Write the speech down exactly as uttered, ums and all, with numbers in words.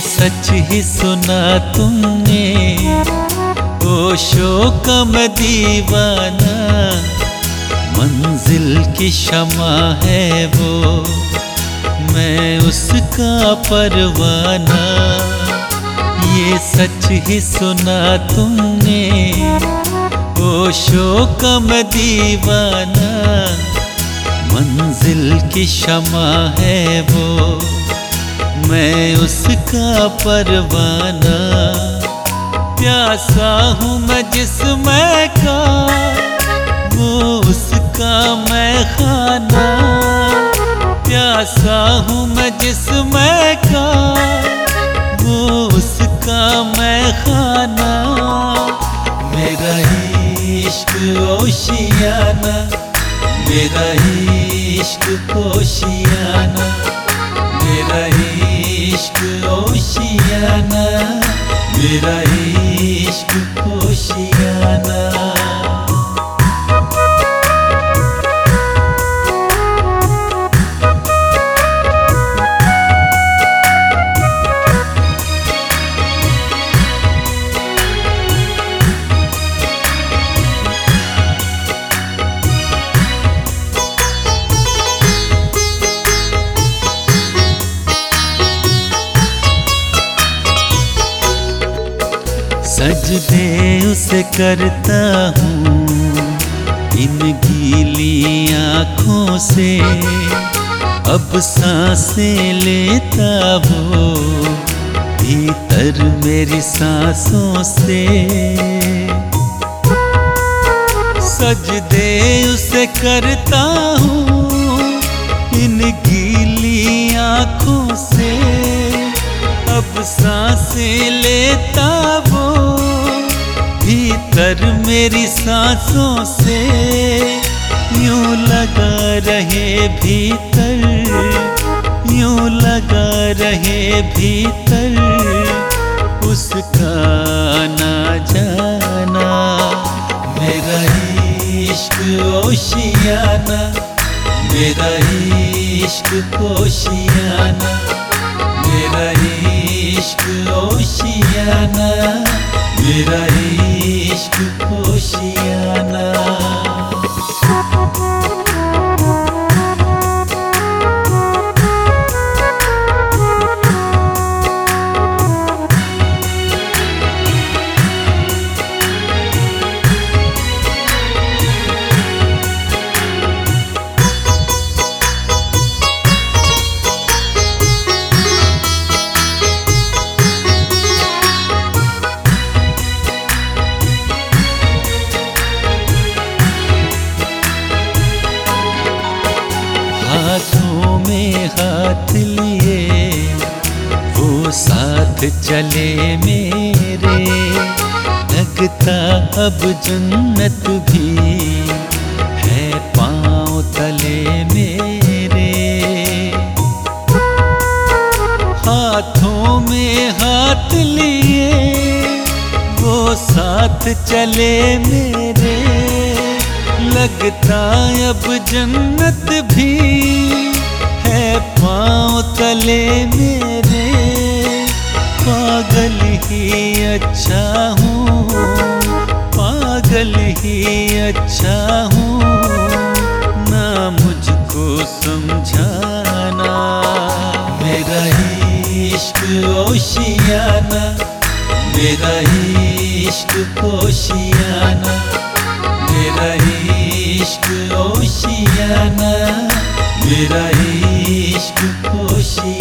सच ही सुना तुमने, ओ शोक मैं दीवाना। मंजिल की शमा है वो, मैं उसका परवाना। ये सच ही सुना तुमने, ओ शोक मैं दीवाना। मंजिल की शमा है वो, मैं उसका परवाना। प्यासा हूँ मैं जिस्म का, वो उसका मैं खाना। प्यासा हूँ मैं जिस्म का, वो उसका मैं खाना। मेरा इश्क ओशियाना, मेरा इश्क ओशियाना, मेरा इश्क ओशियाना, मेरा इश्क ओशियाना। सजदे उसे करता हूँ इन गीली आँखों से, अब सांसें लेता वो भीतर मेरी सांसों से। सजदे उसे करता हूँ इन गीली आँखों से, अब सांसें लेता वो भीतर मेरी सांसों से। यूं लगा रहे भीतर, यूं लगा रहे भीतर, उसका ना जाना। मेरा इश्क ओशियाना, मेरा इश्क ओशियाना, मेरा इश्क ओशियाना, मेरा इश्क ओशियाना। हाथों में हाथ लिए वो साथ चले मेरे, लगता अब जन्नत भी है पाँव तले मेरे। हाथों में हाथ लिए वो साथ चले मेरे, लगता अब जन्नत भी है पाँव तले मेरे। पागल ही अच्छा हूँ, पागल ही अच्छा हूँ, ना मुझको समझाना। मेरा इश्क ओशियाना, मेरा इश्क ओशियाना, मेरा इश्क ओशियाना, मेरा इश्क ओशियाना।